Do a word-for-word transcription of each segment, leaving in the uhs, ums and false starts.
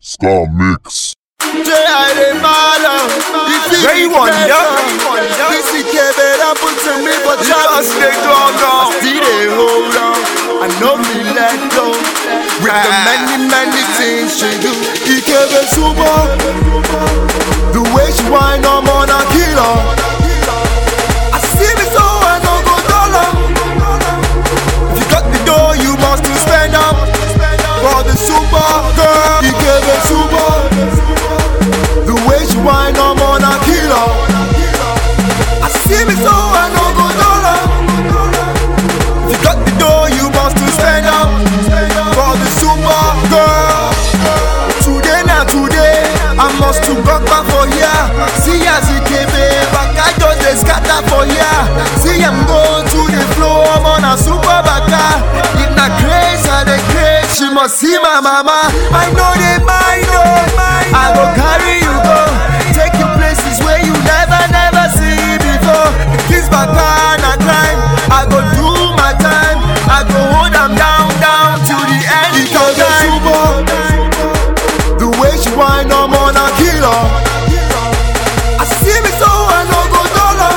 Ska Mix. Ray Wonder, this is Kevin happen to me, but just stay down now. Still they hold on, I know me let go. With the many, many things she do, he Kevin super. The way she whine, I'm on a killer. I see me so I no go dollar. If you got the door, you must to spend up. For the super girl, he Kevin super. The way she whine, I'm on a killer. I see me so I no go dollar. If you got the door, you must to spend up. For the super girl. Today now today, I must to go back for ya. See as it came back, I just dey scatter for ya. See I'm going to the floor, I'm on a super baka. If not crazy, I dey crazy. She must see my mama. I know they mind, oh. I go carry you go, take you places where you never, never see before. Kiss back on a crime, I go do my time. I go hold them down, down to the end of time. The way she whine, I'm on a killer. I see me so I no go dollar.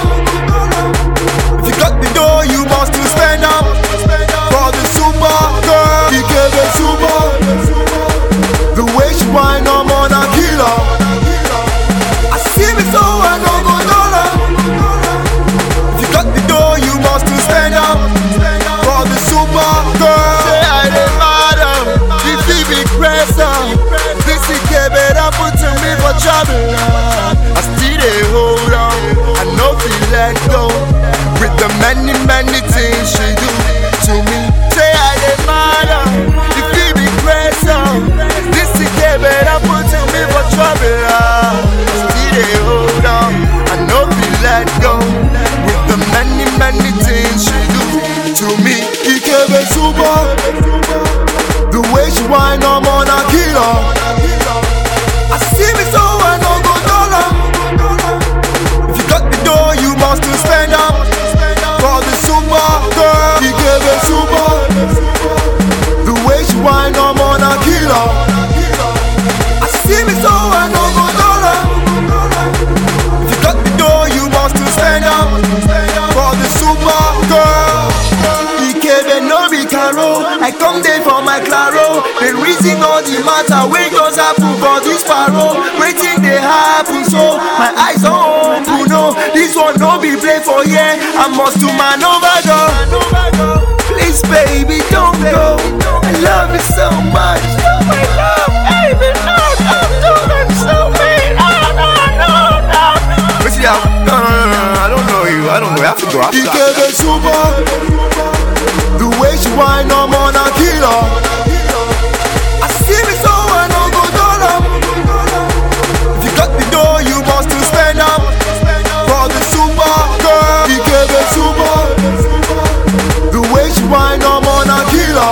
If you got the door, you must to spend up. For the super girl, he gave it super. The way she whine, I'm on a killer. I see me so I no go dollar. If you got the door, you must to spend up. For the super girl, say I dey matter. If he be pressure, this is Kevin happen to me for trouble. I still dey hold on, I no feel let go. With the many, many things she do to me, say I dey matter. If he be pressure, this is Kevin happen to me for trouble. Still dey hold on, I no feel let go. With the many, many things she do to me, he Kevin super. The way she whine, I'm on a killer. I see me so I no go dollar. If you got the door, you must to spend up. For the super girl, he Kevin super. The way she whine, I'm on a killer. I see me so I no go dollar. If you got the door, you must to spend up. For the super girl, he Kevin no be caro. I come there for my claro. The reason all the matter we just happen for this paro. Waiting they happen so my eyes on open. No, this one no be play for yeah. I must do man overdose. Please baby don't go. I love you so much. I love baby no don't do them so mean. Oh no no no. But yeah, no no no no. I don't know you. I don't know. I have to go. I have to go. He gave it super. The way she whine, I'm on a killer. I see me so I no go dollar. If you got the door, you must to spend up. For the super girl, he gave it super. The way she whine, I'm on a killer.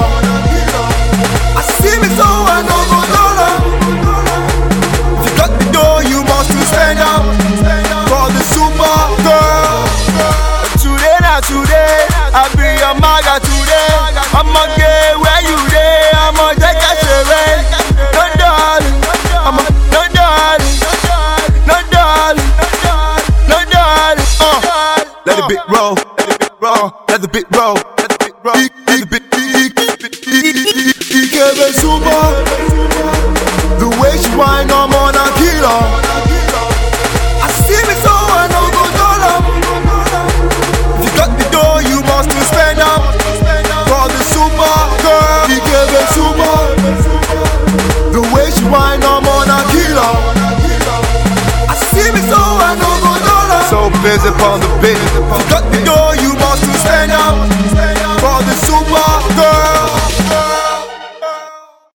I see me so I no go dollar. If you got the door, you must to spend up. For the super girl. Today now today, I be a maga today. I'ma get where you dey. I'ma take a share. No darling, I'ma no darling, no darling, no darling. Uh, let the beat roll, let the beat roll, let the beat roll, let the beat roll, let the beat. He gave it super. The way she whine, I'm on a killer. I see me so I no go dollar. If you got the door, you must to spend up. For the super girl, he gave it super. The way she whine, I'm on a killer. I see me so I no go dollar. So busy on the beat. If you got the door, you must to spend up. For the super